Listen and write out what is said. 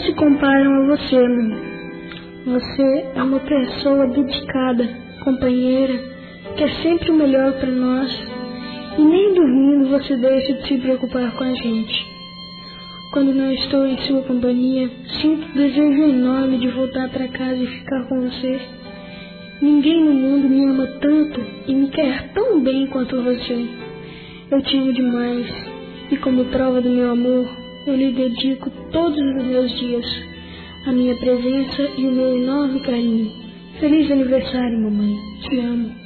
se comparam a você, mãe. Você é uma pessoa dedicada, companheira, quer sempre o melhor para nós. E nem dormindo você deixa de se preocupar com a gente. Quando não estou em sua companhia, sinto um desejo enorme de voltar para casa e ficar com você. Ninguém no mundo me ama tanto e me quer tão bem quanto você. Eu te amo demais e, como prova do meu amor, eu lhe dedico todos os meus dias, a minha presença e o meu enorme carinho. Feliz aniversário, mamãe. Te amo.